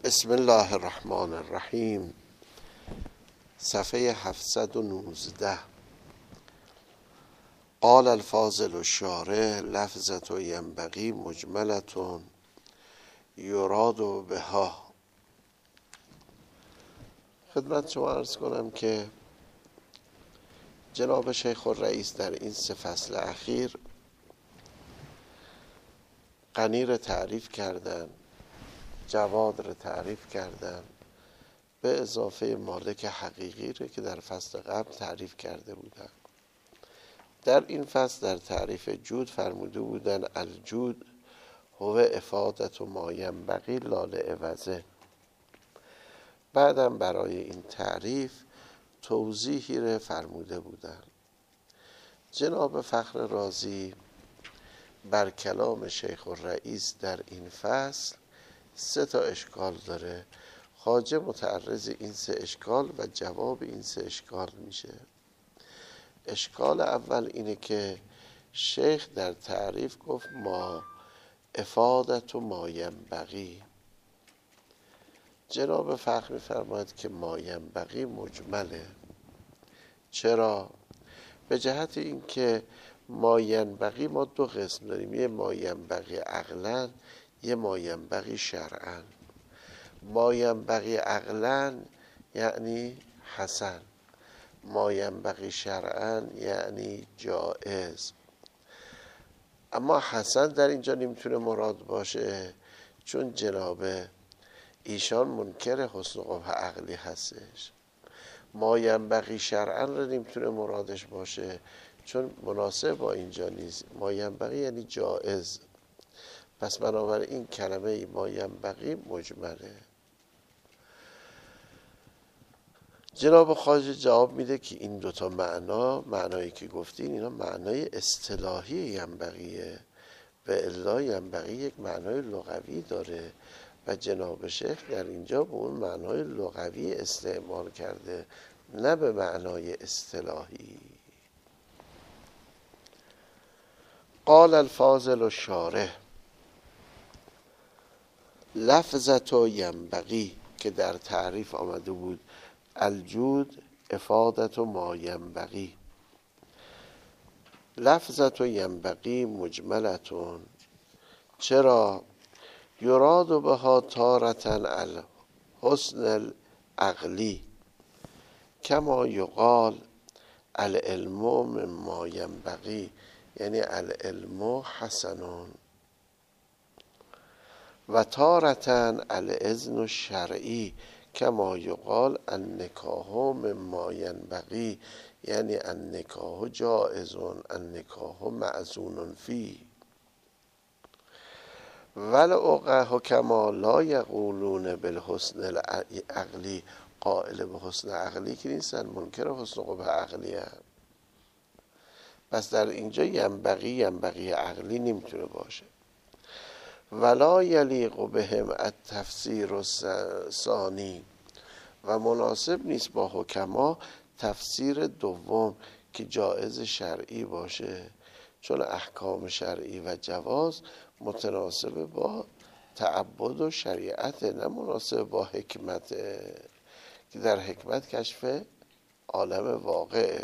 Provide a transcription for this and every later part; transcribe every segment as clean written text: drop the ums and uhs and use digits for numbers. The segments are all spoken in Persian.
بسم الله الرحمن الرحیم. صفحه 719. قال الفاضل الشارح لفظة ینبغی مجملة یراد بها. خدمت شما عرض کنم که جناب شیخ الرئیس در این 3 فصل اخیر غنی را تعریف کردن، جواد را تعریف کردن، به اضافه مالک حقیقی را که در فصل قبل تعریف کرده بودن. در این فصل در تعریف جود فرموده بودن الجود هو افادت ما ینبغی لا لعوضه. بعدم برای این تعریف توضیحی را فرموده بودن. جناب فخر رازی بر کلام شیخ الرئیس در این فصل 3 اشکال داره. خواجه متعرض این 3 اشکال و جواب این 3 اشکال میشه. اشکال اول اینه که شیخ در تعریف گفت ما افادت و ما ینبغی. جناب فخر می‌فرماید که ما ینبغی مجمله. چرا؟ به جهت اینکه ما ینبغی ما 2 قسم داریم، یه ما ینبغی عقلاً، یه ما ینبغی شرعاً. ما ینبغی عقلاً یعنی حسن، ما ینبغی شرعاً یعنی جائز. اما حسن در اینجا نمیتونه مراد باشه، چون جناب ایشان منکر حسن و قبح عقلی هستش. ما ینبغی شرعاً رو نمیتونه مرادش باشه، چون مناسب با اینجا نیست. ما ینبغی یعنی جائز. پس بنابراین کلمه ما ینبغی مجمله. جناب خواجه جواب میده که این 2 معنایی که گفتین اینا معنای اصطلاحی ینبغیه و الا ینبغی یک معنای لغوی داره و جناب شیخ در اینجا به اون معنای لغوی استعمال کرده، نه به معنای اصطلاحی. قال الفاضل الشارح لفظة ینبغی که در تعریف آمده بود الجود افادت ما ینبغی. لفظة ینبغی مجملة. چرا؟ یراد بها تارة الحسن العقلی کما یقال العلم مما ینبغی، یعنی العلم حسن. و تارة الاذن الشرعی کما یقال النکاح مما ینبغی، یعنی النکاح جائز، النکاح معزون فیه. والعقه کما لا یقولون بالحسن العقلی، قائل به حسن عقلی که نیستن، منکر حسن قبح عقلی هم. پس در اینجا ینبغی عقلی نمیتونه باشه. ولا یلیق بهم التفسیر الثانی، و مناسب نیست با حکما تفسیر دوم که جائز شرعی باشه، چون احکام شرعی و جواز متناسب با تعبد و شریعت، نه مناسب با حکمت که در حکمت کشف عالم واقع.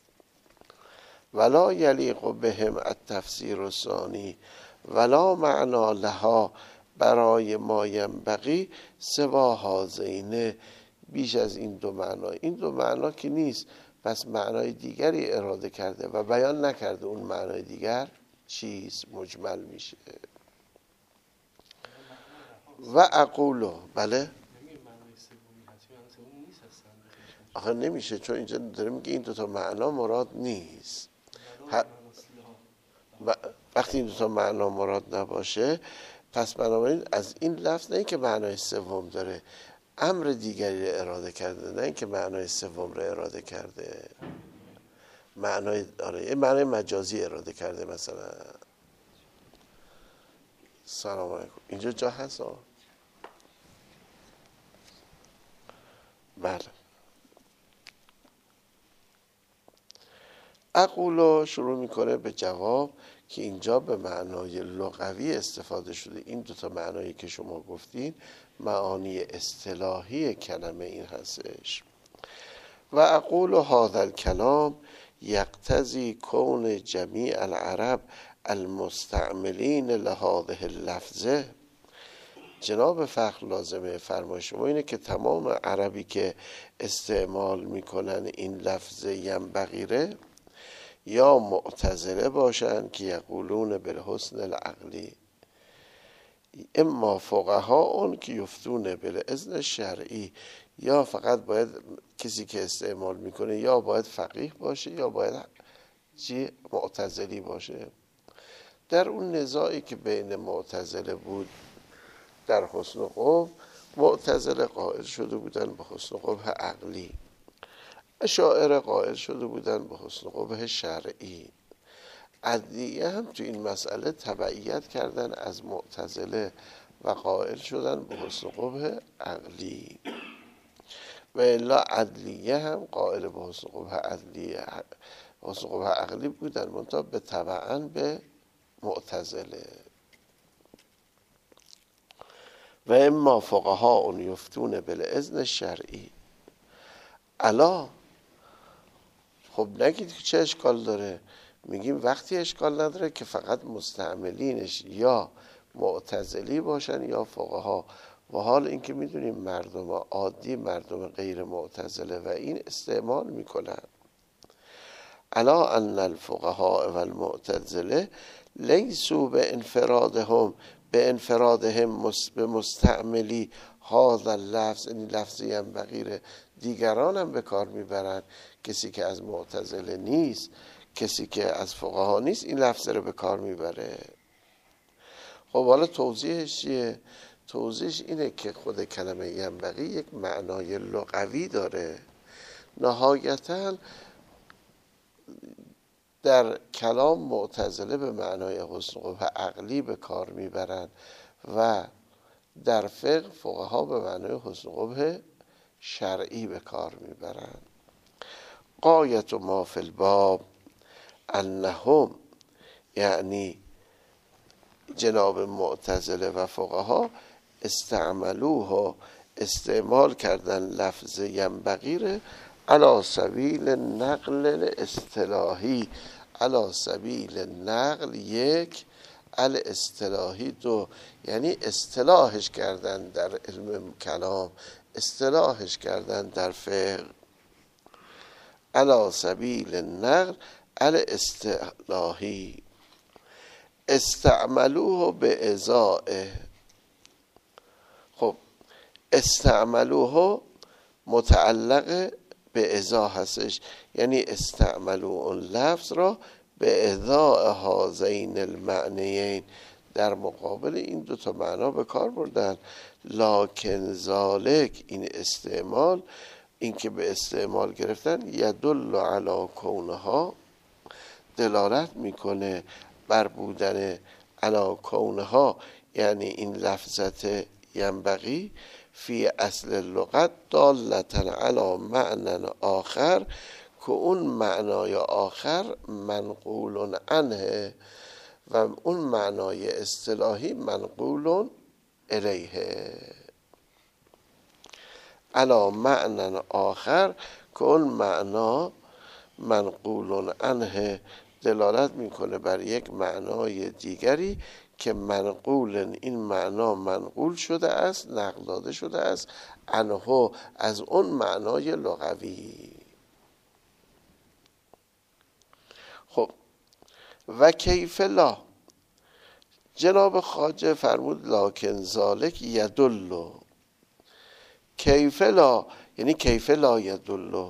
ولا یلیق بهم التفسیر الثانی ولا معنا لها، برای ما ینبغی سوا هذین، بیش از این 2 معنا. این 2 معنا که نیست، پس معنای دیگری اراده کرده و بیان نکرده اون معنای دیگر چیست، مجمل میشه. و اقولو بله آخه نمیشه، چون اینجا داره میگه این 2 معنا مراد نیست. وقتی این 2 معنا مراد نباشه، پس بنابراین از این لفظ نه اینکه معنای سوم داره، امر دیگری رو اراده کرده، نه اینکه معنای سوم رو اراده کرده. معنای مجازی اراده کرده. مثلا سلام علیکم، اینجا جا هست بله. اقولو شروع میکنه به جواب که اینجا به معنای لغوی استفاده شده. این دوتا معنایی که شما گفتین معانی اصطلاحی کلمه این هستش. و اقول هذا الکلام یقتضی کون جمیع العرب المستعملین لهذه اللفظه. جناب فخر لازمه فرمای شما اینه که تمام عربی که استعمال میکنن این لفظ ینبغیره یا معتزله باشن که یقولون بالحسن العقلی، اما فقها اون که یفتون بالاذن شرعی، یا فقط باید کسی که استعمال میکنه یا باید فقیه باشه یا باید معتزلی باشه. در اون نزاعی که بین معتزله بود در حسن قبح، معتزله قائل شده بودن به حسن قبح عقلی، اشاعره قائل شده بودن به حسن قبح شرعی. عدلیه هم تو این مسئله تبعیت کردن از معتزله و قائل شدن به حسن قبح عقلی. و الا عدلیه هم قائل به حسن قبح عقلی بودن، منتها به تبعاً به معتزله. و اما فقها اون یفتون بالاذن شرعی. الا خب نگید که چه اشکال داره، میگیم وقتی اشکال نداره که فقط مستعملینش یا معتزلی باشن یا فقها. و حال اینکه میدونیم مردم عادی، مردم غیر معتزله و این استعمال میکنن. الا ان الفقهاء و المعتزله لیسوا به انفرادهم به مستعملی هذا اللفظ، این لفظ ینبغیره دیگران هم به کار میبرن. کسی که از معتزله نیست، کسی که از فقها نیست، این لفظ رو به کار میبره. خب حالا توضیحش چیه؟ توضیحش اینه که خود کلمه ینبغی یک معنای لغوی داره. نهایتاً در کلام معتزله به معنای حسن قبح عقلی به کار میبرن و در فقه فقها به معنای حسن قبح شرعی به کار میبرن. غایت ما فی الباب انهم، یعنی جناب معتزله و فقها استعملوها، استعمال کردن لفظ ینبغی علی سبیل نقل الاصطلاحی. علی سبیل نقل یک، الاصطلاحی دو، یعنی اصطلاحش کردن در علم کلام، اصطلاحش کردن در فقه. علی سبیل نقل الاصطلاحی استعملوه به ازائه. خب استعملوه متعلق به ازا هستش، یعنی استعملو اون لفظ را به ازاء هذین المعنیین، در مقابل این دو تا معنا به کار بردن. لکن ذالک، این استعمال، این که به استعمال گرفتن، یدل علی کونها، دلالت میکنه بر بودن علی کونها، یعنی این لفظت ینبغی فی اصل اللغت دالتا علی معنی آخر، که اون معنای آخر منقول عنه و اون معنای اصطلاحی منقول الیه. علی معنی آخر که اون معنا منقول عنه، دلالت میکنه بر یک معنای دیگری که منقول، این معنا منقول شده است، نقل داده شده است عنه، از اون معنای لغوی. خب و کیف لا، جناب خواجه فرمود لکن ذالک یدل. کیف لا یعنی کیف لا یدل.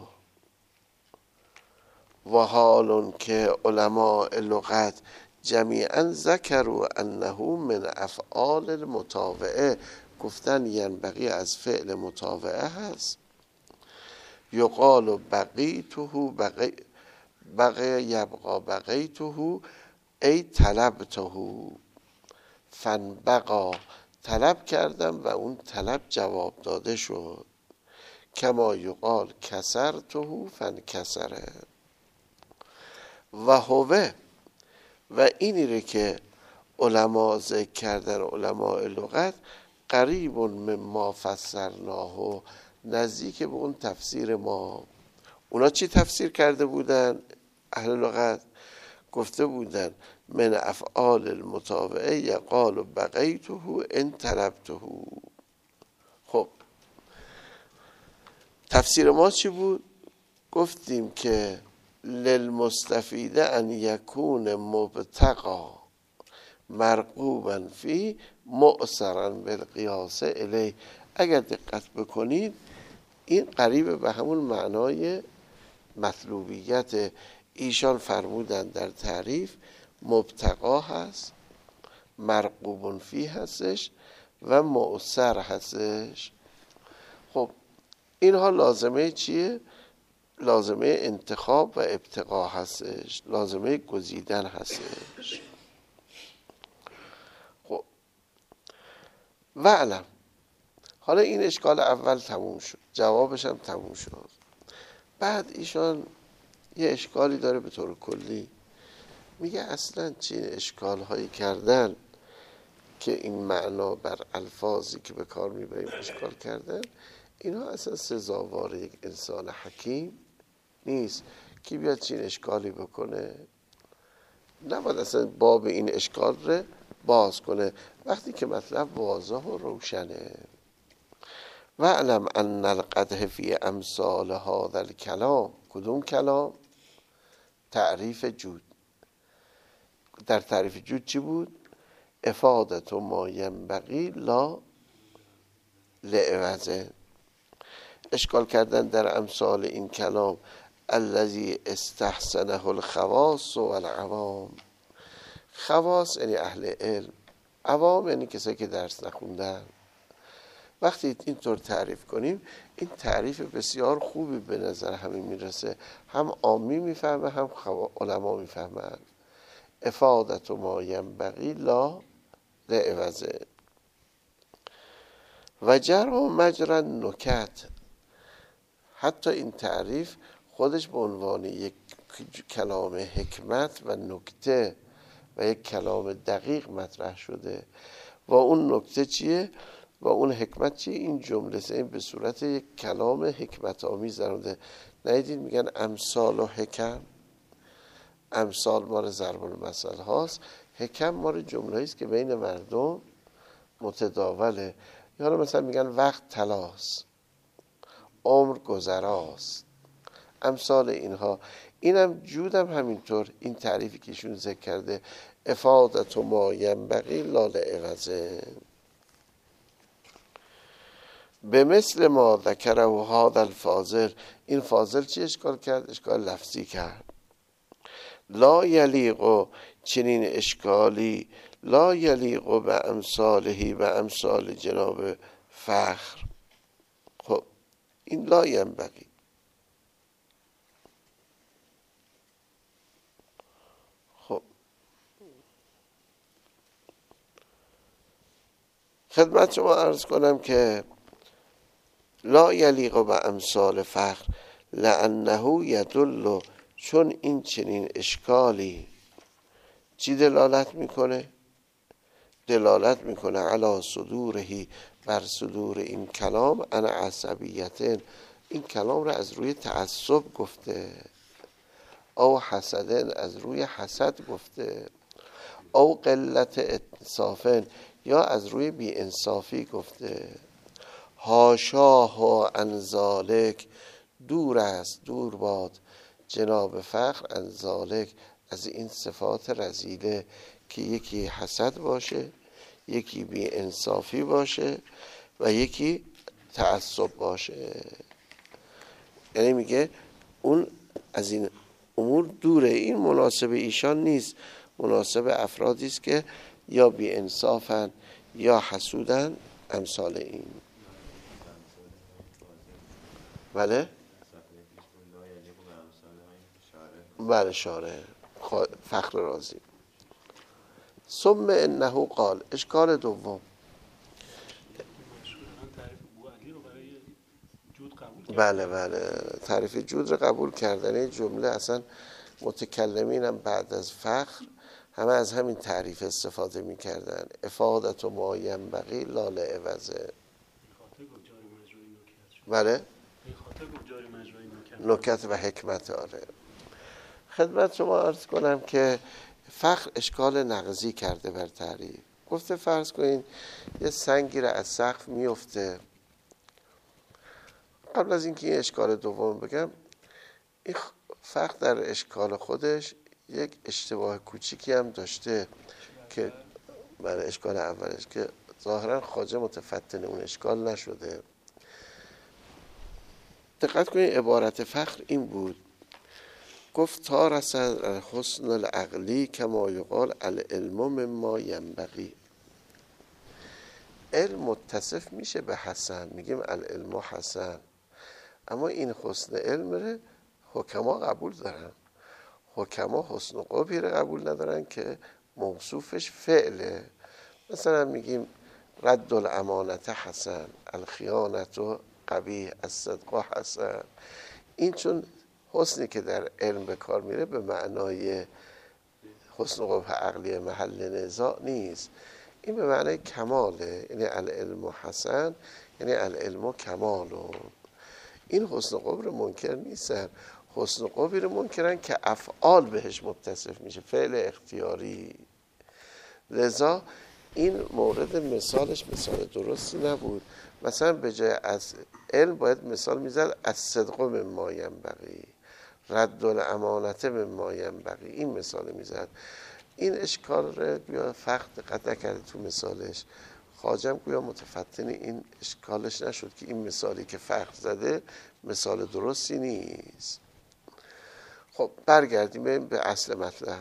و حال که علماء لغت جمیعا ذکروا انه من افعال المطاوعه، گفتن ینبغی از فعل مطاوعه هست. یقال بقیته بقی یبقى بقیته ای طلبته، فنبقا، طلب کردم و اون طلب جواب داده شد. کما یقال کسرته فنکسره. و هوه، و اینی رو که علما ذکر کردن، علماء لغت، قریب مما فسرناه، نزدیک به اون تفسیر ما. اونا چی تفسیر کرده بودن؟ اهل لغت گفته بودن من افعال المتابعه یقال بقیته ان طلبته. خب تفسیر ما چی بود؟ گفتیم که للمستفید ان یکون مبتقا مرغوبا فی مؤثرا بالقیاس الیه. اگر دقت بکنید این قریب به همون معنای مطلوبیت. ایشان فرمودن در تعریف مبتقا هست، مرغوب فی هستش و مؤثر هستش. خب اینها لازمه چیه؟ لازمه انتخاب و ابتقا هستش، لازمه گزیدن هستش. خب وعلم، حالا این اشکال اول تموم شد، جوابش هم تموم شد. بعد ایشان یه اشکالی داره به طور کلی، میگه اصلا چه اشکال هایی کردن که این معنا بر الفاظی که به کار میبریم اشکال کردن، اینا اصلا سزاوار یک انسان حکیم نیست که بیاد چین اشکالی بکنه. نباید اصلا باب این اشکال رو باز کنه وقتی که مطلب واضح و روشنه. واعلم ان القدح فی امثال هذا الکلام. کدوم کلام؟ تعریف جود. در تعریف جود چی بود؟ افادت ما ینبغی لا لعوضه. اشکال کردن در امثال این کلام الذی استحسنه الخواص والعوام. خواص یعنی اهل علم، عوام یعنی کسایی که درس نخوندن. وقتی اینطور تعریف کنیم این تعریف بسیار خوبی به نظر همه میرسه، هم عامی میفهمه هم علما میفهمن. افادت ما ینبغی لا لعوضه. و جرا مجرا نکت. حتی این تعریف خودش به عنوان یک کلام حکمت و نکته و یک کلام دقیق مطرح شده. و اون نکته چیه؟ و اون حکمت چیه؟ این جمله این به صورت یک کلام حکمت آمیز درآمده. ندیدین میگن امثال و حکم؟ امثال مال ضرب المثل هاست، حکم مال جمله است که بین مردم متداوله. یا مثلا میگن وقت طلاست، عمر گذراست، امثال اینها. اینم جودم همینطور، این تعریفی که ایشون ذکر کرده افادت ما ینبغی لا لعوضه. به مثل ما ذکره هذا الفاضل. این فاضل چی اشکال کرد؟ اشکال لفظی کرد. لا یلیق، چنین اشکالی لا یلیق به امثالهی، به امثال جناب فخر. خب این لا ینبغی. خب خدمت شما عرض کنم که لا یلیق به امثال فخر لانه یدل، چون این چنین اشکالی چی دلالت میکنه؟ دلالت میکنه علی صدورهی، بر صدور این کلام، انا عصبیتن، این کلام را از روی تعصب گفته، او حسدن، از روی حسد گفته، او قلت انصافن، یا از روی بی انصافی گفته. حاشاه عن ذالک، دور است، دور باد جناب فخر عن ذالک، از این صفات رذیله که یکی حسد باشه، یکی بی انصافی باشه و یکی تعصب باشه. یعنی میگه اون از این امور دوره، این مناسب ایشان نیست، مناسب افرادی است که یا بی انصافن یا حسودن، امثال این. بله بله شارع فخر رازی. ثم انه قال. اشکال دوم، بله تعریف جود رو قبول کردن. این جمله اصلا متکلمین هم بعد از فخر همه از همین تعریف استفاده میکردن. افادت و ما ینبغی لا لعوضه. بله؟ نکت و حکمت. آره. خدمت شما عرض کنم که فخر اشکال نقضی کرده بر تعریف. گفته فرض کنین یه سنگی را از سقف میفته. قبل از اینکه این اشکال دوم بگم، این فخر در اشکال خودش یک اشتباه کوچیکی هم داشته که برای اشکال اولش که ظاهرا خواجه متفتن اون اشکال نشده. دقت کنید عبارت فخر این بود، گفت تا رسد حسن العقلی کما یقال العلم مما ینبغی. علم متصف میشه به حسن، میگیم العلم حسن، اما این حسن علم رو حکما قبول دارن. حکما حسن قبحی رو قبول ندارن که موصوفش فعله. مثلا میگیم رد الامانت حسن، الخیانت قبیح، الصدق حسن. این چون حسنی که در علم به کار میره به معنای حسن قبح عقلی محل نزاع نیست، این به معنای کماله. یعنی العلم حسن یعنی العلم کمال. این حسن قبح رو منکر نیستن، حسن قبحی رو منکرن که افعال بهش متصف میشه، فعل اختیاری. لذا این مورد مثالش مثال درستی نبود. مثلا به جای از علم باید مثال میزد از صدق مما ینبغی، رد الامانت مما ینبغی، این مثال میزد. این اشکال رو بیا فخر دقت نکرده تو مثالش. خواجم گویا متفتن این اشکالش نشد که این مثالی که فخر زده مثال درستی نیست. خب برگردیم به اصل مطلب.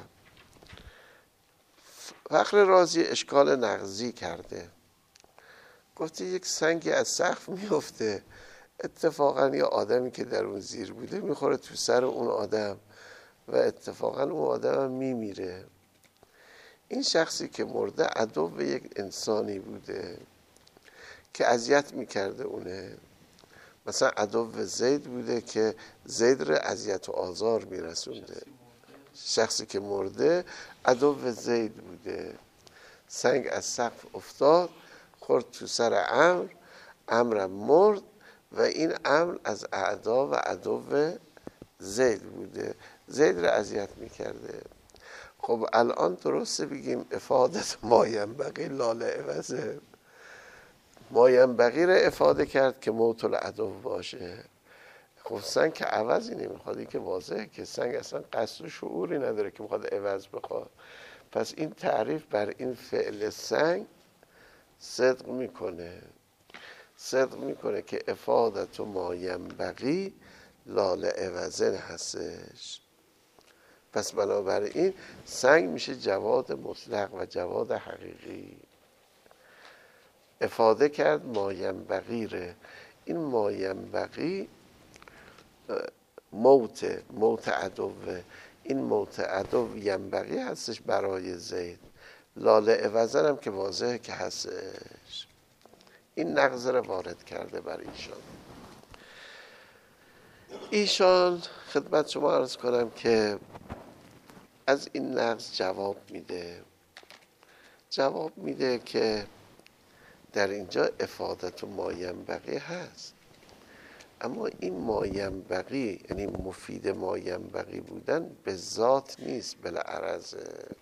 فخر رازی اشکال نقضی کرده. گفته یک سنگی از سقف میفته، اتفاقا یه آدمی که در اون زیر بوده میخوره تو سر اون آدم و اتفاقا اون آدم هم میمیره. این شخصی که مرده عدو یک انسانی بوده که اذیت میکرده اونه. مثلا عدو زید بوده که زید رو اذیت و آزار میرسونده. شخصی که مرده عدو زید بوده. سنگ از سقف افتاد، خورد تو سر عمرو، عمرو مرد و این عمرو از اعدا و عدو زید بوده، زید رو اذیت میکرده. خب الان درسته بگیم افادت ما ینبغی لا لعوضه. ما ینبغی رو افاده کرد که موت العدو باشه. خب سنگ که عوضی نمیخواد، این که واضحه که سنگ اصلا قصد و شعوری نداره که میخواد عوض بخواد. پس این تعریف بر این فعل سنگ صدق میکنه، صدق میکنه که افادت ما ینبغی لا لعوضه هستش. پس بنابراین سنگ میشه جواد مطلق و جواد حقیقی. افاده کرد ما ینبغی ره. این ما ینبغی موت عدوه. این موت عدو ینبغی هستش برای زید. لا لعوضه هم که واضحه که هستش. این نقض رو وارد کرده بر ایشان خدمت شما عرض کنم که از این نقض جواب میده که در اینجا افادت و ما ینبغی هست، اما این ما ینبغی یعنی مفید ما ینبغی بودن به ذات نیست، بالعرض.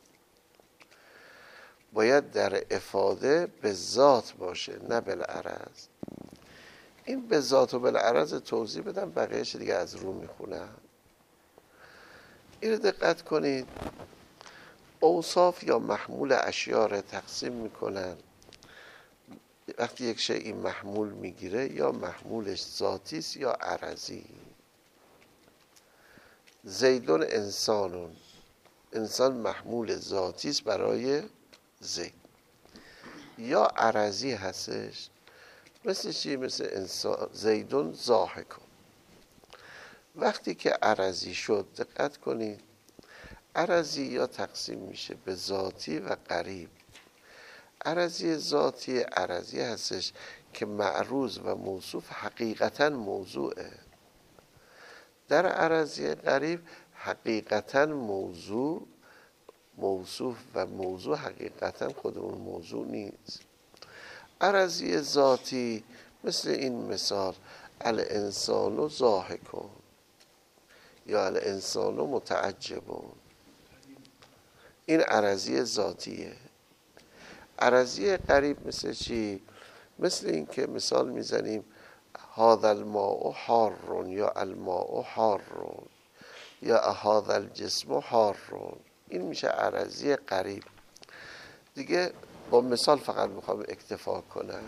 باید در افاده به ذات باشه نه بالعرض. این به ذات و بالعرض توضیح بدم، بقیهش دیگه از رو میخونم. این رو دقت کنید. اوصاف یا محمول اشیاء را تقسیم میکنن. وقتی یک شیء محمول میگیره یا محمولش ذاتی است یا عرضی. زیدون انسانون، انسان محمول ذاتی است برای زید، یا عرضی هستش. مثل چی؟ مثل انسان زیدون ضاحکون. وقتی که عرضی شد دقت کنید، عرضی یا تقسیم میشه به ذاتی و قریب. عرضی ذاتی عرضی هستش که معروض و موصوف حقیقتا موضوعه. در عرضی قریب حقیقتا موضوع موصوف و موضوع حقیقتا خود اون موضوع نیست. عرضی ذاتی مثل این مثال الانسان ضاحکون یا الانسان متعجبون، این عرضی ذاتیه. عرضی قریب مثل چی؟ مثل این که مثال میزنیم هذا الماء حار یا الماء حار یا هذا الجسم حار، این میشه عرضی قریب. دیگه با مثال فقط میخوام اکتفا کنم.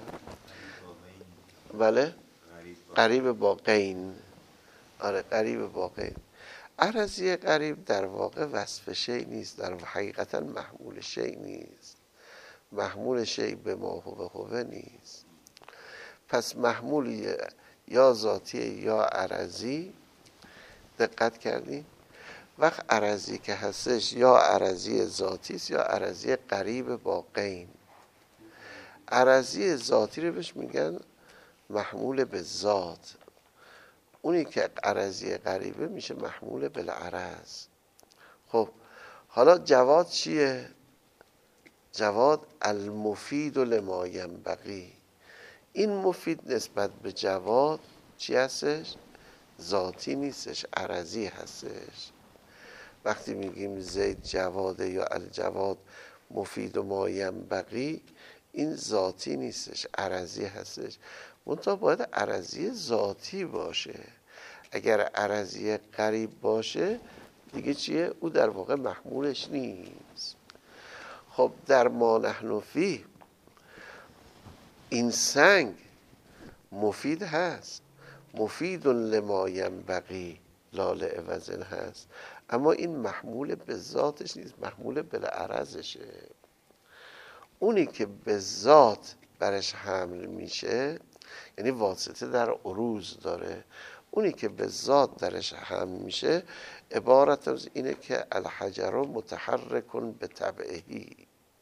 بله؟ قریب با غین. آره قریب با غین. عرضی قریب در واقع وصف شیء نیست، در حقیقتا محمول شیء نیست، محمول شیء به ما هو نیست. پس محمول یا ذاتی یا عرضی. دقت کردین؟ وقت عرضی که هستش یا عرضی ذاتی است یا عرضی قریب با غین. عرضی ذاتی رو بهش میگن محمول به ذات، اونی که عرضی قریبه میشه محمول بالعرض. خب حالا جواد چیه؟ جواد المفید لما ینبغی. این مفید نسبت به جواد چی هستش؟ ذاتی نیستش، عرضی هستش. وقتی میگیم زید جواده یا الجواد مفید و ما ینبغی، این ذاتی نیستش، عرضی هستش. منتها باید عرضی ذاتی باشه. اگر عرضی قریب باشه دیگه چیه؟ او در واقع محمولش نیست. خب در ما نحن فیه این سنگ مفید هست، مفید لما ینبغی لا لعوض هست، اما این محمول به ذاتش نیست، محمول بالعرضشه. اونی که به ذات برش حمل میشه یعنی واسطه در عروض داره، اونی که به ذات درش حمل میشه عبارت از اینه که الحجر متحرک به طبعهی.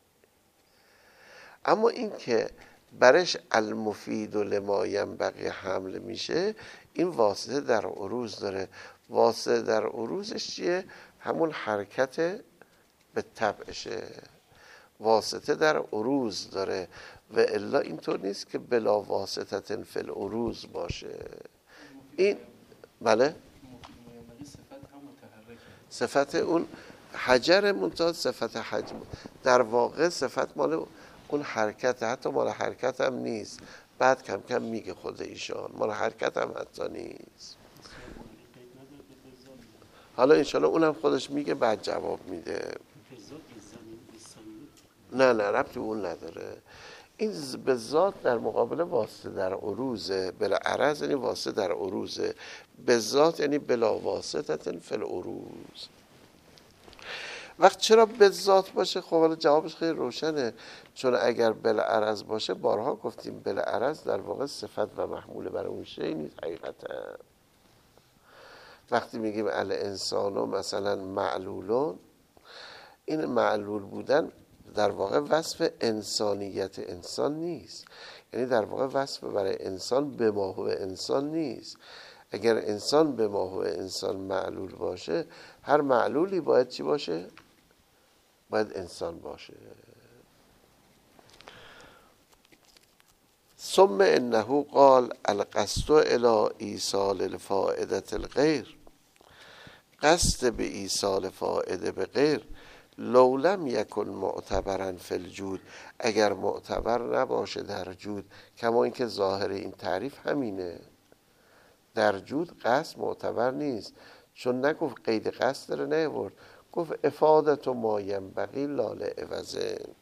اما این که برش المفید لما ینبغی حمل میشه این واسطه در عروض داره. واسطه در عروضش چیه؟ همون حرکت به طبعشه، واسطه در عروض داره. و الا اینطور نیست که بلا واسطه فی العروض باشه. این بله صفت اون حجر منتها صفت حجم در واقع صفت مال اون حرکت، حتی مال حرکت هم نیست. بعد کم کم میگه خود ایشان مال حرکت هم حتی نیست. حالا انشالله اونم خودش میگه بعد جواب میده. نه ربطی اون نداره. این به ذات در مقابل واسطه در عروضه، بلا عرض یعنی واسطه در عروضه، به ذات یعنی بلا واسطه فی العروض. وقت چرا به ذات باشه؟ خب حالا جوابش خیلی روشنه، چون اگر بلا عرض باشه بارها گفتیم بلا عرض در واقع صفت و محمول برای اون شی نیست حقیقتا. وقتی میگیم الانسان مثلا معلولون، این معلول بودن در واقع وصف انسانیت انسان نیست، یعنی در واقع وصف برای انسان به ما هو انسان نیست. اگر انسان به ما هو انسان معلول باشه، هر معلولی باید چی باشه؟ باید انسان باشه. ثم انه قال القصد الی ایصال الفائده الغیر، قصد به ایصال فائده به غیر لو لم یکن معتبرا فی الجود، اگر معتبر نباشه در جود، کما اینکه ظاهر این تعریف همینه، در جود قصد معتبر نیست، چون نگفت قید قصد داره نیورد، گفت افادت و ما ینبغی لا لعوض.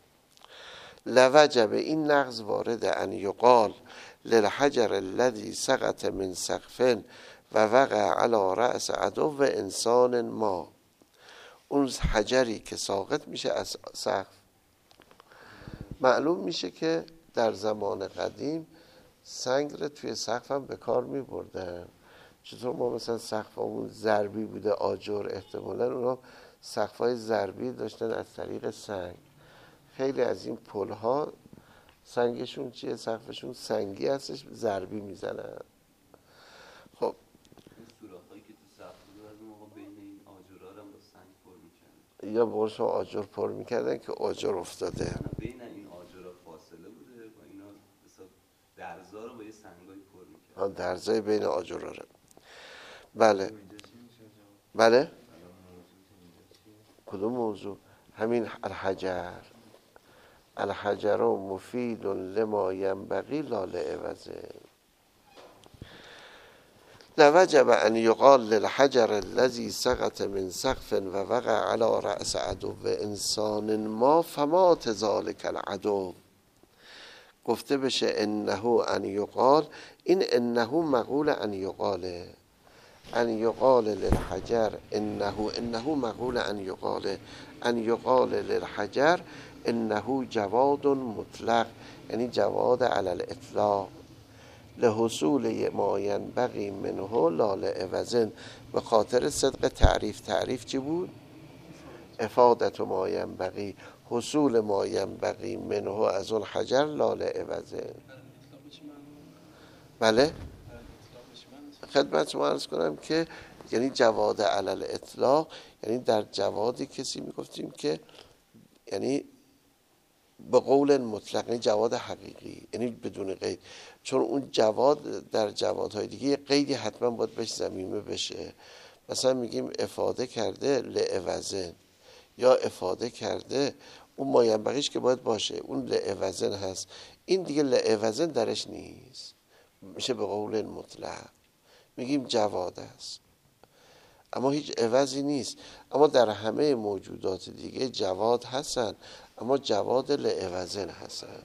لوجب این نقض وارد ان یقال للحجر الذی سقط من سقف و وقع علی رأس عدو انسان ما، اون حجری که ساقط میشه از سقف. معلوم میشه که در زمان قدیم سنگ رو توی سقف هم به کار میبردن. چطور ما مثلا سقفمون ضربی بوده آجر، احتمالا اونا سقفای ضربی داشتن از طریق سنگ. خیلی از این پلها سنگشون چیه؟ سقفشون سنگی هستش، ضربی میزنن. خب سوراخ‌هایی که تو سقف بود از موقع بین این آجرها هم با سنگ پر می‌کردن. یا برش آجر پر میکردن که آجر افتاده. بین این آجر فاصله بوده و اینا درزا رو با یه سنگایی پر میکردن. درزای بین آجر رو. بله بله. کدوم موضوع؟ همین الحجر. الحجر مفید لما ینبغی لا لعوضه. لوجب ان یقال للحجر الذي سقط من سقف و وقع على رأس عدو انسان ما فمات ذلك العدو. گفته بشه انه ان یقال، این انه مقول ان یقاله، ان یقال للحجر انه مقول ان یقال للحجر انه جواد مطلق، یعنی جواد علی الاطلاق، لحصول ما ینبغی منه لا لعوض. به خاطر صدق تعریف. تعریف چی بود؟ افادت ما ینبغی، حصول ما ینبغی منه از اون حجر لا لعوض. بله خدمت شما عرض کنم که یعنی جواد علی الاطلاق، یعنی در جوادی کسی میگفتیم که یعنی به قول مطلق، یعنی جواد حقیقی، یعنی بدون قید. چون اون جواد در جوادهای دیگه یه قیدی حتما باید بهش ضمیمه بشه. مثلا میگیم افاده کرده لعوضن، یا افاده کرده، اون ماینبغیش که باید باشه، اون لعوضن هست. این دیگه لعوضن درش نیست، میشه به قول مطلق میگیم جواد است، اما هیچ عوضی نیست. اما در همه موجودات دیگه جواد هستن، اما جواد لعوضن هستن.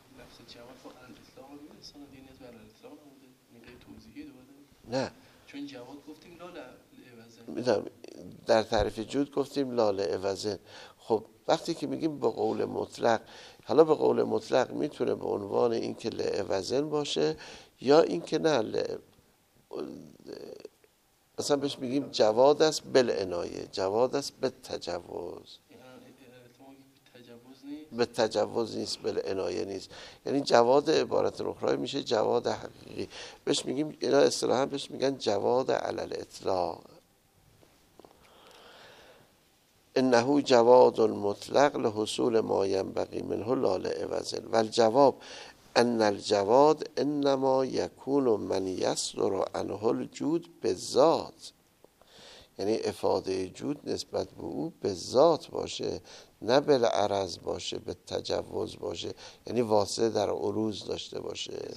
نه چون جواد گفتیم لا لعوضن، میدونم در تعریف جود گفتیم لا لعوضن. خب وقتی که میگیم به قول مطلق، حالا به قول مطلق میتونه به عنوان این که لعوضن باشه، یا این که نه مثلا بهش میگیم جواد است بالعنایه، جواد است به تجوز. به تجوز نیست، بالعنایه نیست. یعنی جواد عبارت اخرى میشه جواد حقیقی. بهش میگیم، اینا اصطلاحا بهش میگن جواد علی الاطلاق. انه جواد مطلق لحصول ما ینبغی منه لا لعوض. والجواب ان الجواد انما یکون من یصدر عنه الجود بالذات، یعنی افاده جود نسبت به او به ذات باشه، نه بالعرض باشه، به تجوز باشه، یعنی واسطه در عروض داشته باشه،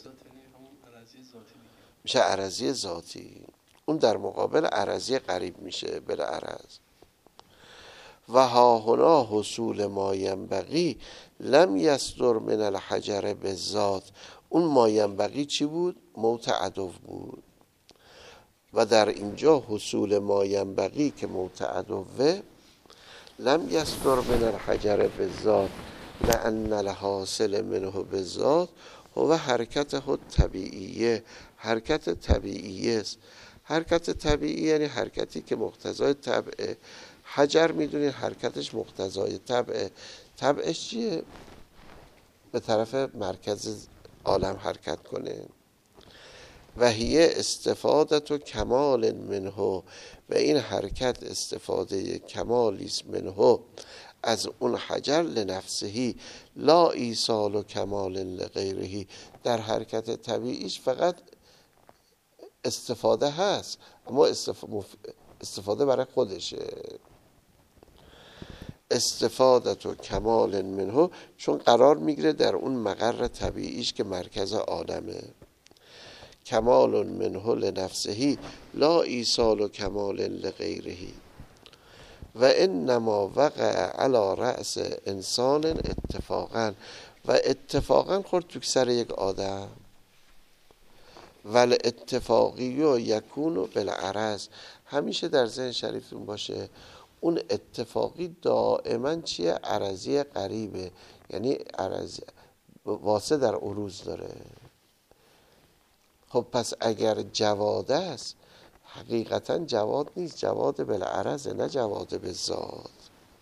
میشه عرضی ذاتی. اون در مقابل عرضی قریب میشه بالعرض. و ها هنا حصول ما ینبغی لم یصدر من الحجر بالذات. اون ما ینبغی چی بود؟ موت عدو بود. و در اینجا حصول ما ینبغی که موت عدوه لم یصدر من الحجر بالذات لأن الحاصل منه بالذات هو حرکته طبیعیه. حرکت طبیعی است. حرکت طبیعی یعنی حرکتی که مقتضای طبعه. حجر میدونید حرکتش مقتضای طبعه. طبعش چیه؟ به طرف مرکز عالم حرکت کنه. و هیه استفاده کمال منه، و این حرکت استفاده کمالی است منه از اون حجر لنفسهی لا ایصال و کمال لغیرهی. در حرکت طبیعیش فقط استفاده هست، اما استفاده برای خودشه. استفاده کمال منه، چون قرار میگیره در اون مقر طبیعیش که مرکز عالمه. کمال منه لنفسهی لا ایصال و کمال لغیرهی. و انما وقع علی رأس انسان اتفاقا، و اتفاقا خورد تو سر یک آدم. ول اتفاقی یکون بالعرض. همیشه در ذهن شریفتون باشه اون اتفاقی دائما چیه؟ عرضی قریبه، یعنی عرضی واسه در عروض داره. خب پس اگر جواد است، حقیقتا جواد نیست، جواد بالعرض، نه جواد بالذات.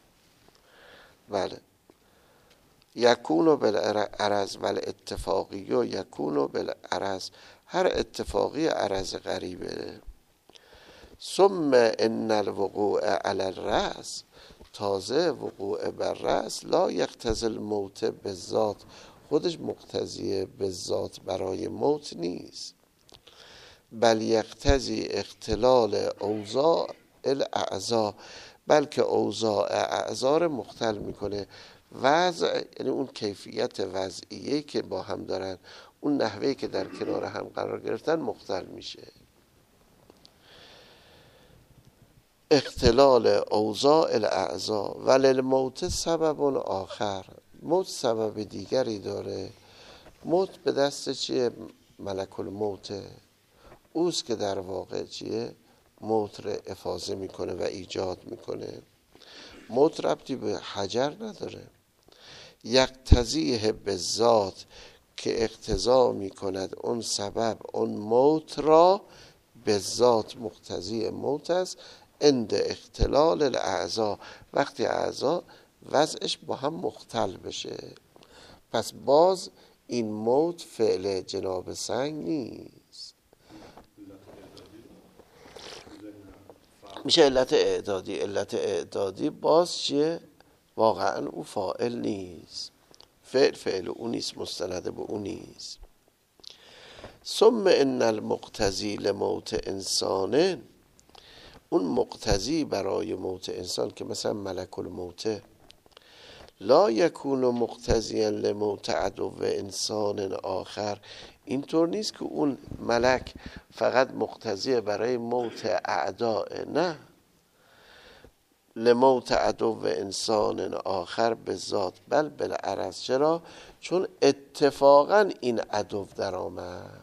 بله. یکون بالعرض ول اتفاقی یکون بالعرض. هر اتفاقی عرض قریبه. ثم ان الوقوع علی الرأس، تازه وقوع بر رأس لا یقتضی الموت به ذات، خودش مقتضی به ذات برای موت نیست، بل یقتضی اختلال اوضاع الاعضاء، بلکه اوضاع اعضا رو مختل میکنه. وضع یعنی اون کیفیت وضعیه که با هم دارن، اون نحوهی که در کنار هم قرار گرفتن مختل میشه. اختلال اوضاع الاعضا وللموت سبب آخر، موت سبب دیگری داره. موت به دست چیه؟ ملک الموته، اوست که در واقع چیه؟ موت رو افاضه میکنه و ایجاد میکنه. موت ربطی به حجر نداره. یقتضیه به ذات، که اقتضا میکند اون سبب اون موت را به ذات مقتضی موت است. عند اختلال الاعضا، وقتی اعضا وضعش با هم مختل بشه. پس باز این موت فعل جناب سنگ نیست، میشه علت اعدادی. علت اعدادی باز چیه؟ واقعا او فاعل نیست، فعل او نیست، مستند به او نیست. ثم ان المقتضی لموت انسان، اون مقتضی برای موت انسان که مثلا ملک الموته، لا یکون مقتضیا لموت عدو انسان آخر، اینطور نیست که اون ملک فقط مقتضی برای موت اعداء، نه، لموت عدو انسان آخر به ذات بل بالعرض. چرا؟ چون اتفاقا این عدو در آمد.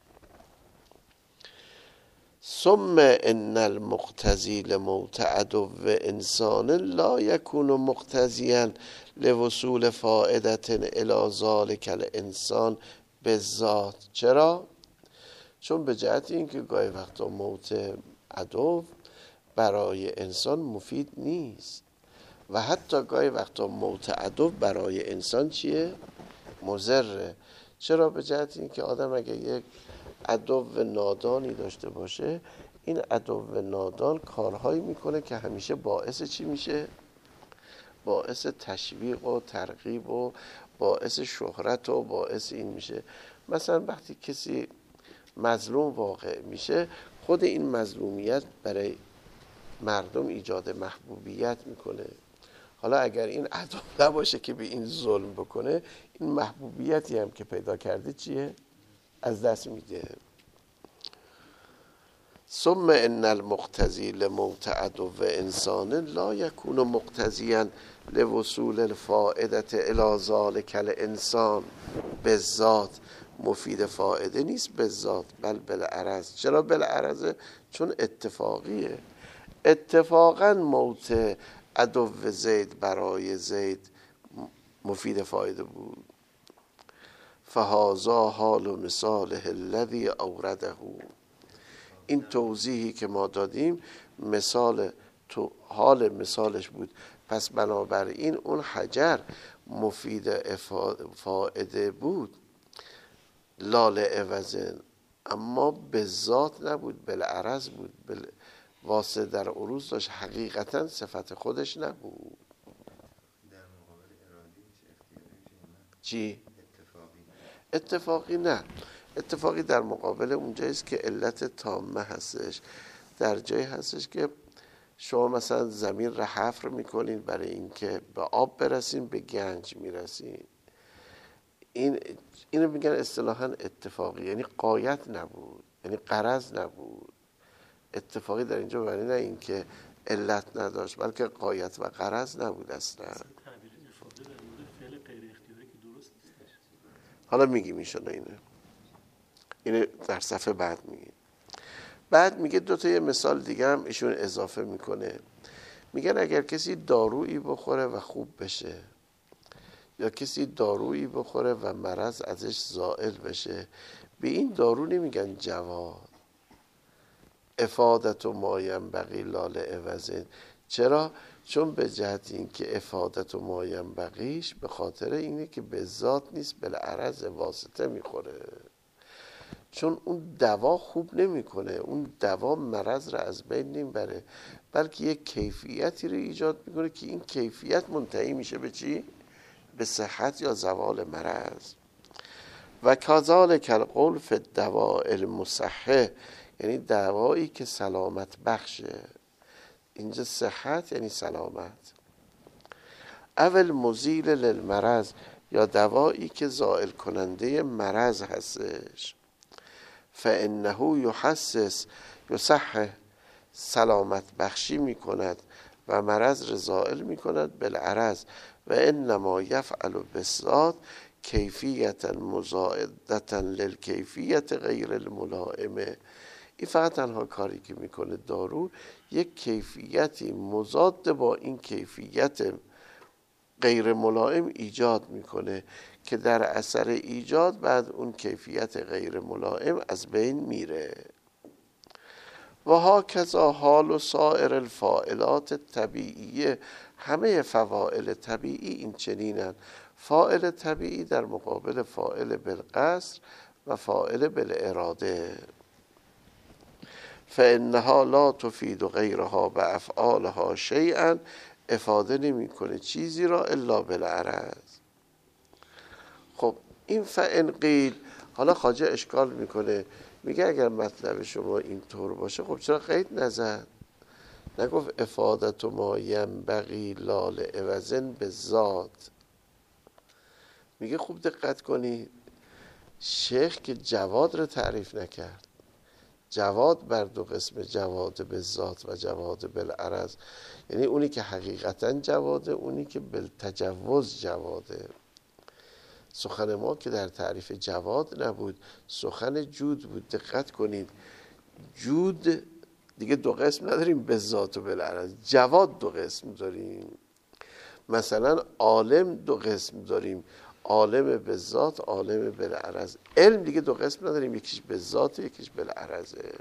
ثم ان المقتضی لموت عدو انسان لا یکون مقتضیا لوصول فائدة الی ذلک الانسان بالذات. چرا؟ چون به جهت اینکه گاهی وقتا موت عدو برای انسان مفید نیست و حتی گاهی وقتا موت عدو برای انسان چیه؟ مضره. چرا؟ به جهت اینکه آدم اگه یک عدو نادانی داشته باشه، این عدو نادان کارهایی میکنه که همیشه باعث چی میشه؟ باعث تشویق و ترغیب و باعث شهرت و باعث این میشه. مثلا وقتی کسی مظلوم واقع میشه، خود این مظلومیت برای مردم ایجاد محبوبیت میکنه. حالا اگر این عدو نباشه که به این ظلم بکنه، این محبوبیتی هم که پیدا کرده چیه؟ از دست میده. ثم ان المقتضی لموت عدو انسان لا یکون مقتضیا لوصول الفائدة الی ذلک الانسان بالذات، مفید فائده نیست بالذات بل بالعرض. چرا بالعرض؟ چون اتفاقیه. اتفاقا موت عدو زید برای زید مفید فایده بود. فهذا حال مثاله الذی اورده، این توضیحی که ما دادیم مثال تو حال مثالش بود. پس بنابراین اون حجر مفید فائده بود، لال عوضن، اما به ذات نبود، بالعرض بود، واسه در عروض داشت، حقیقتا صفت خودش نبود. در مقابل ارادی میشه اختیاری میشه؟ چی؟ اتفاقی نه، اتفاقی در مقابل اونجاییست که علت تامه هستش. در جایی هستش که شما مثلا زمین را حفر میکنین برای اینکه به آب برسین، به گنج میرسین. اینو میگن اصطلاحاً اتفاقی، یعنی غایت نبود، یعنی غرض نبود. اتفاقی در اینجا معنی نه این که علت نداشت، بلکه غایت و غرض نبود اصلا. تعبیر افاده در مورد فعل غیر اختیاری که درست نیستش. حالا میگیم ایشالا اینه در صفحه بعد میگیم. بعد میگه دو تا یه مثال دیگه هم ایشون اضافه میکنه. میگن اگر کسی دارویی بخوره و خوب بشه، یا کسی دارویی بخوره و مرض ازش زائل بشه، به این دارو نمیگن جواد. افادت و مایم بقی لال عوضین. چرا؟ چون به جهت این که افادت و مایم بقیش به خاطر اینه که به ذات نیست، بالعرض واسطه میخوره. چون اون دوا خوب نمیکنه، اون دوا مرض را از بین نمیبره، بلکه یک کیفیتی رو ایجاد میکنه که این کیفیت منتهی میشه به چی؟ به صحت یا زوال مرض. و کذالک القول فی الدواء المصحح، یعنی دوایی که سلامت بخشه. اینجا صحت یعنی سلامت. اول مزیل للمرض، یا دوایی که زائل کننده مرض هستش. فانه یحسس یصحح، سلامت بخشی میکند و مرض را زائل میکند بالعرض. و انما یفعل بالذات کیفیت مزایدة للکیفیت غیر الملائمه. این فقط تنها کاری که میکنه دارو یک کیفیتی مضاد با این کیفیت غیر ملائم ایجاد میکنه که در اثر ایجاد بعد اون کیفیت غیر ملائم از بین میره. و هاکذا حال و سایر الفاعلات طبیعیه، همه فواعل طبیعی این چنینن. فاعل طبیعی در مقابل فاعل بالقصر و فاعل بالاراده. فانها لا تفید غیرها به افعالها شیئا، افاده نمیکنه چیزی را الا بالعرض. خب این فان قیل، حالا خواجه اشکال میکنه، میگه اگر مطلب شما اینطور باشه خب چرا قید نزد؟ نگفت افادت ما ینبغی لا لعوض بالذات. میگه خوب دقت کنید، شیخ که جواد رو تعریف نکرد. جواد بر دو قسم، جواد بالذات و جواد بالعرض، یعنی اونی که حقیقتا جواده، اونی که بالتجوز جواده. سخن ما که در تعریف جواد نبود، سخن جود بود. دقت کنید، جود دیگه دو قسم نداریم، بالذات و بالعرض. جواد دو قسم داریم. مثلا عالم دو قسم داریم، عالم بالذات، عالم بالعرض. علم دیگه دو قسم نداریم، یکیش بالذات یکیش بالعرضه.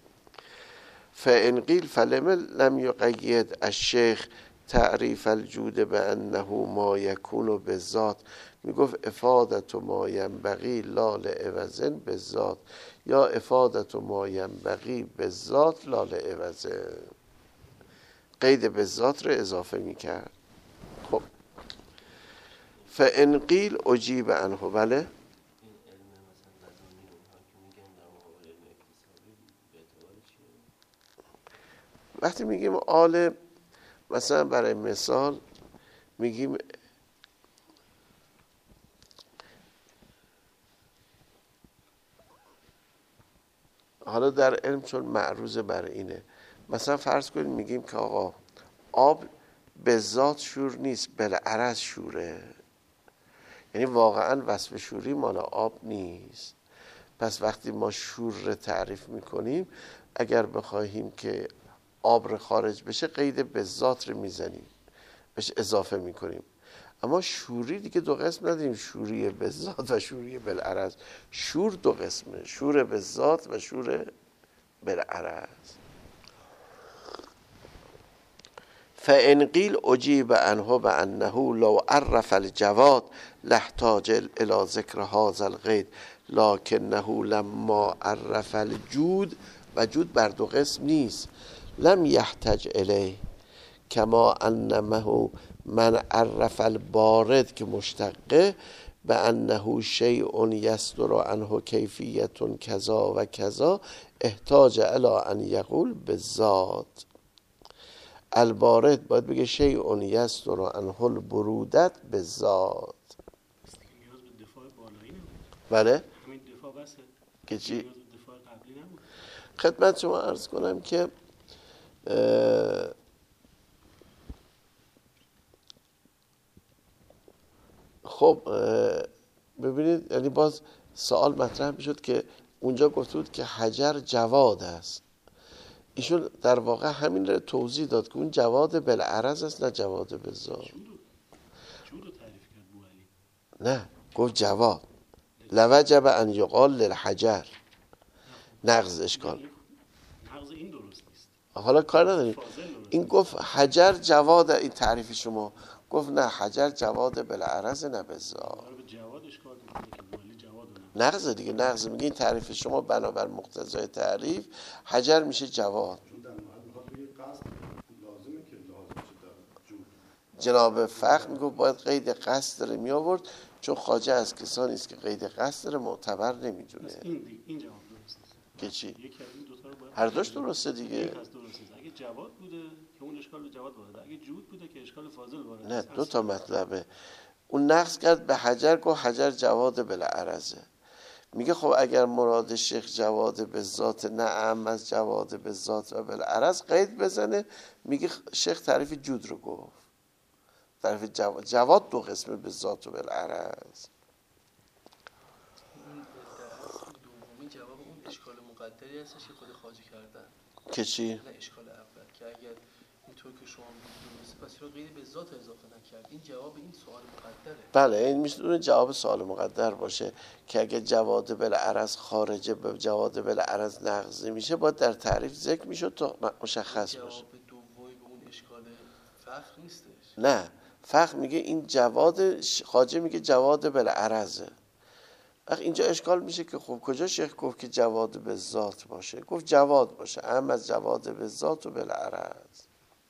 فان قیل فلم لم یقید الشیخ تعریف الجود بانه ما یکون بالذات. میگفت افادت ما ینبغی لا لعوض بالذات، یا افادت ما ینبغی بالذات لا لعوض. قید بالذات رو اضافه میکرد. خب فان قیل اجیب عنه. بله، وقتی میگیم عالم، مثلا برای مثال میگیم حالا در علم چون معروض بر اینه، مثلا فرض کنید میگیم که آقا آب به ذات شور نیست، بالعرض شوره، یعنی واقعا وصف شوری مال آب نیست. پس وقتی ما شور رو تعریف میکنیم، اگر بخواهیم که آب رو خارج بشه قید به ذات رو میزنیم، بهش اضافه میکنیم. اما شوری دیگه دو قسم نداریم، شوری به ذات و شوری بالعرض. شور دو قسمه، شور به ذات و شور بالعرض. فان قیل اجیب عنه بانه لو عرف الجواد لاحتاج الى ذکر هذا القید لکنه لما عرف الجود، و جود بر دو قسم نیست، لم یحتاج الیه کما انه من عرف البارد که مشتقه بانه شیء یصدر عنه کیفیت کذا و کذا احتاج الی ان یقول بالذات. البارد باید بگه شیء یصدر عنه البرودت بالذات. نیاز به دفاع بالایی نبود. بله؟ همین دفاع بسه که چی؟ نیاز به دفاع قبلی نبود. خدمت شما عرض کنم که خب ببینید، یعنی باز سوال مطرح میشد که اونجا گفته بود که حجر جواد است. ایشون در واقع همین رو توضیح داد که اون جواد بالعرض است نه جواد بالذات. جود رو تعریف کرد بو علی. نه، گفت جواد. لوجب ان یقال للحجر. نقض اشکال. نقض این درست نیست. حالا کار نداریم. این گفت حجر جواد، این تعریف شما. گفت نه، حجر جواد بالعرض نه بالذات. به جواد اشکال میکنه که بو علی جواد نقض دیگه، نقض. میگه این تعریف شما بنابر مقتضای تعریف حجر میشه جواد. چون در نهایت میخواد بگه قصد لازمه که لازم شد در جود. جناب فخر میگه باید قید قصد داره می آورد، چون خواجه از کسانی است که قید قصد داره معتبر نمیدونه. این جواب درست نیست. که چی؟ یکی از این دو تا رو باید هر دوش درسته دیگه. یک از درست نیست. اگه جواد بوده که اون اشکال به جواد وارده، اگه جود بوده که اشکال فاضل وارده. نه، دو تا مطلبه. اون نقص کرد به حجر، گفت حجر جواد بالعرضه. میگه خب اگر مراد شیخ جواد به ذات، نه اعم از جواد به ذات و بالعرض قید بزنه، میگه شیخ تعریف جود رو گفت. تعریف جواد دو قسمه به ذات و بالعرض. دومی جواب اون اشکال مقدری هستش که خود خواجه کردن. که چی؟ نه اشکال اول که اگر اینطور که شما میگید درسته، پس چرا قید به ذات اضافه نکرد؟ این جواب این سوال مقدره. بله، این میتونه جواب سوال مقدر باشه که اگه جواد بالعرض خارجه به جواد بالعرض نقض میشه، باید در تعریف ذکر میشد تا مشخص باشه. جواب دومی به اون اشکال فقر نیستش. نه، فقر میگه این جواد، خواجه میگه جواد بالعرضه. وقت اینجا اشکال میشه که خب کجا شیخ گفت که جواد به ذات باشه؟ گفت جواد باشه، اما از جواد به ذات و بالعرض.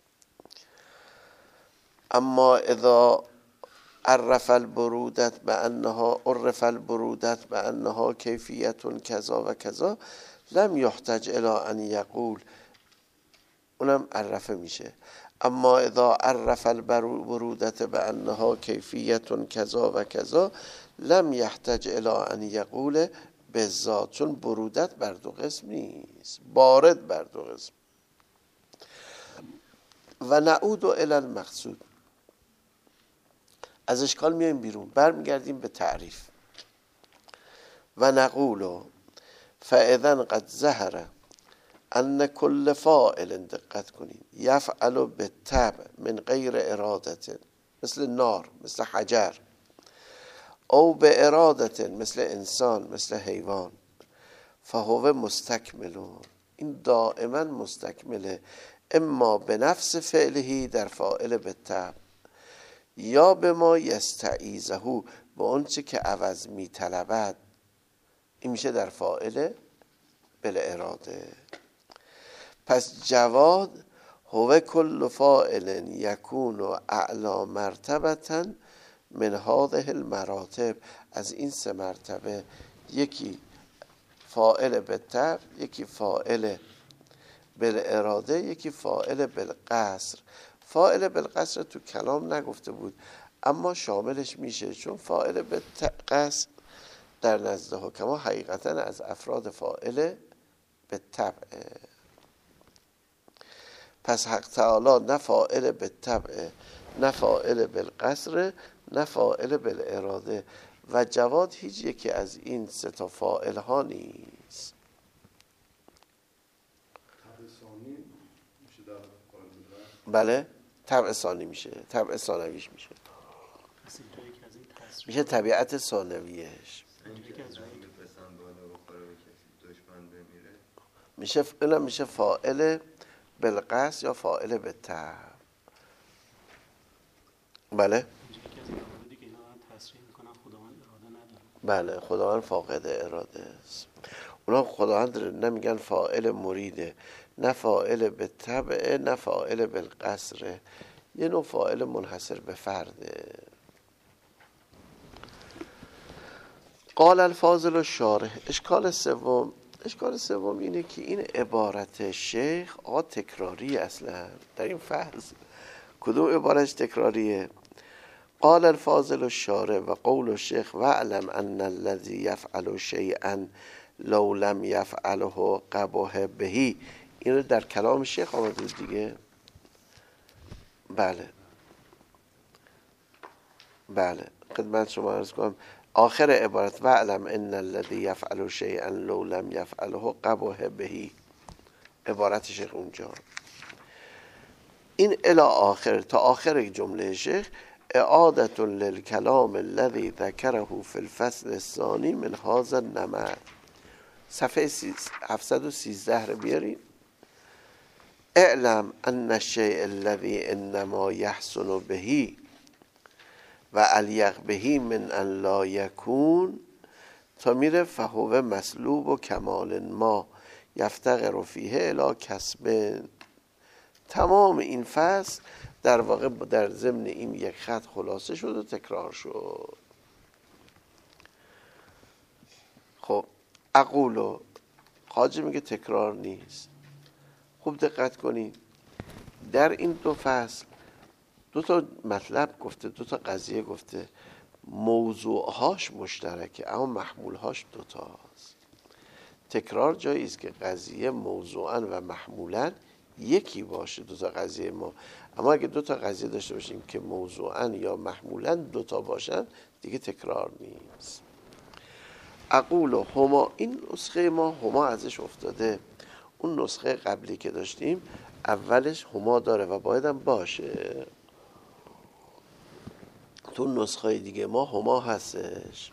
اما اذا عرف البرودت بانها کیفیت کذا و کذا لم یحتج الی ان یقول، اونم عرفه میشه. اما اذا عرف البرودت بانها کیفیت کذا و کذا لم یحتج الی ان یقول بالذات، چون برودت بر دو قسم نیست، بارد بر دو قسم. و نعود الی المقصود، از اشکال میایم بیرون، برمیگردیم به تعریف. و نقول فاذا قد ظهر ان کل فاعل، دقت کنید، یفعل بالطبع من غیر اراده، مثل نار، مثل حجر، او به اراده، مثل انسان، مثل حیوان، فهو مستکمل، این دائما مستکمله، اما به نفس فعله در فاعل بالطبع، یا به ما یستعیزه، به اون چه که عوض می طلبد، این میشه در فاعل بالاراده. پس جواد هو کل فاعل یکون اعلی مرتبتا من هذه المراتب، از این سه مرتبه، یکی فاعل بالطبع، یکی فاعل بالاراده، یکی فاعل بالقصر. فاعل بالقصر تو کلام نگفته بود، اما شاملش میشه، چون فاعل بالقصر در نزد حکما حقیقتا از افراد فاعل بالطبع. پس حق تعالی نه فاعل بالطبع، نه فاعل بالقصر، نه فاعل بالاراده، و جواد هیچ یکی از این سه تا فاعل ها نیست. بله، طبع ثانی میشه، طبع ثانویش میشه، پس اینجا یکی از این تصریح میشه طبیعت ثانویش، میشه اینم میشه فاعل بالقصد یا فاعل بالطبع. بله، اینجا یکی از این مواردی که اینا دارن تصریح میکنن خداوند اراده نداره. بله، خداوند فاقد اراده است. اونا خداوند نمیگن فاعل مریده، نه فاعل بالطبع، نه فاعل بالقصر، یه نوع فاعل منحصر به فرده. قال الفاضل الشارح، اشکال سوم اینه که این عبارت شیخ تکراری، اصلا در این فصل کدوم عبارت تکراریه؟ قال الفاضل الشارح و قول الشیخ واعلم ان الذي يفعل شيئا لو لم يفعله قبح به، این رو در کلام شیخ آمده دیگه. بله خدمت شما عرض کنم، آخر عبارت واعلم ان الذي يفعل شيئا لو لم يفعله قبح به، عبارت شیخ اونجا، این الی آخر، تا آخر جمله شیخ، اعادة للكلام الذي ذكره في الفصل الثاني من هذا النمط. صفحه 713 رو بیارید. اعلم ان الشيء الذي انما يحسن به و الیق به من ان لا یکون تا میره فهو مسلوب و کمال ما یفتقر فیه الی کسب. تمام این فصل در واقع در ضمن این یک خط خلاصه شد و تکرار شد. خب اقولو خواجه میگه تکرار نیست. خوب دقت کنید، در این دو فصل دو تا مطلب گفته، دو تا قضیه گفته، موضوعهاش مشترکه اما محمولهاش دوتاست. تکرار جایی است که قضیه موضوعاً و محمولاً یکی باشه، دو تا قضیه ما. اما اگه دو تا قضیه داشته باشیم که موضوعاً یا محمولاً دوتا باشن دیگه تکرار نیست. اقول هما، این نسخه ما هما ازش افتاده. اون نسخه قبلی که داشتیم اولش هما داره و باید هم باشه. تو نسخه دیگه ما هما هستش.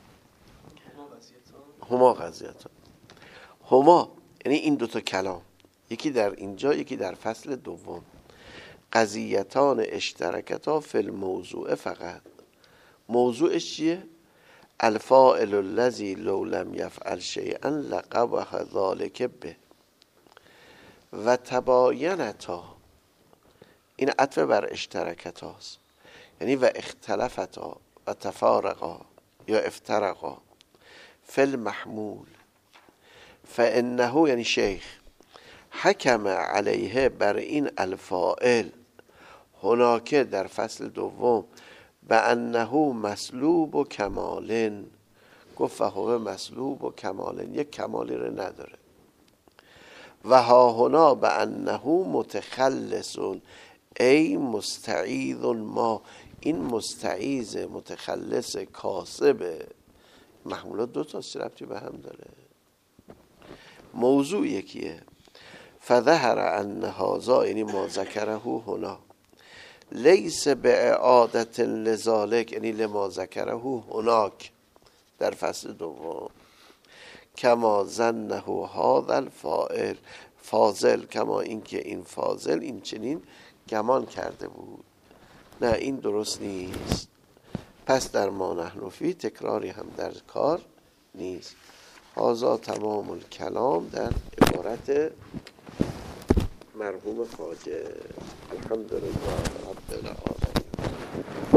هما قضیتان. هما یعنی این دوتا کلام، یکی در اینجا یکی در فصل دوم. قضیتان اشترکتا فی الموضوع فقط. موضوعش چیه؟ الفاعل الذی لو لم یفعل شیئا لقبح ذلک به و تباینتا. این عطف بر اشترکتاست، یعنی و اختلفتا و تفارقا یا افترقا فی المحمول. فانه یعنی شیخ حکم علیه بر این الفاعل هناکه در فصل دوم به انه مسلوب و کمالن. گفت فهو مسلوب و کمالن، یک کمالی رو نداره. و ها هنا به انه متخلص ای مستعیذ ما. این مستعیذ متخلص کاسبه. محمولات دو تا ربطی به هم داره، موضوع یکیه. فظهر ان هذا یعنی ما ذکره هنا لیس باعادة لذالک، یعنی لما ذکره هناک در فصل دوم. کما ظنه هذا الفاعل فاضل، کما اینکه این فاضل این چنین گمان کرده بود. نه این درست نیست. پس در ما نحن فی تکراری هم در کار نیست. هذا تمام الکلام در عبارت مرحوم خواجه. الحمدلله رب العالمین.